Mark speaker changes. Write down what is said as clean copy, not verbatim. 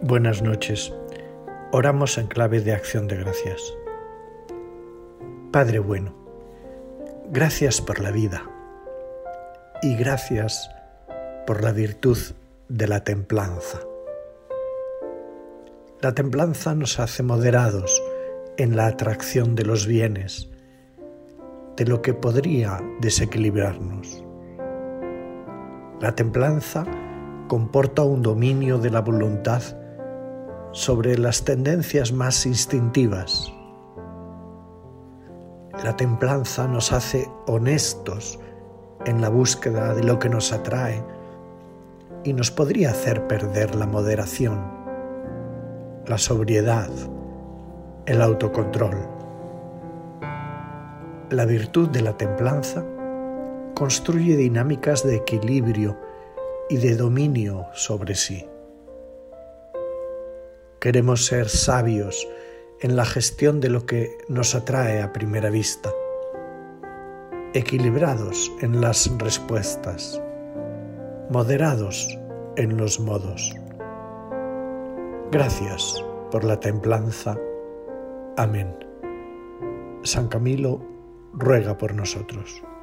Speaker 1: Buenas noches. Oramos en clave de acción de gracias. Padre bueno, gracias por la vida y gracias por la virtud de la templanza. La templanza nos hace moderados en la atracción de los bienes, de lo que podría desequilibrarnos. La templanza comporta un dominio de la voluntad sobre las tendencias más instintivas. La templanza nos hace honestos en la búsqueda de lo que nos atrae y nos podría hacer perder la moderación, la sobriedad, el autocontrol. La virtud de la templanza construye dinámicas de equilibrio y de dominio sobre sí. Queremos ser sabios en la gestión de lo que nos atrae a primera vista, equilibrados en las respuestas, moderados en los modos. Gracias por la templanza. Amén. San Camilo ruega por nosotros.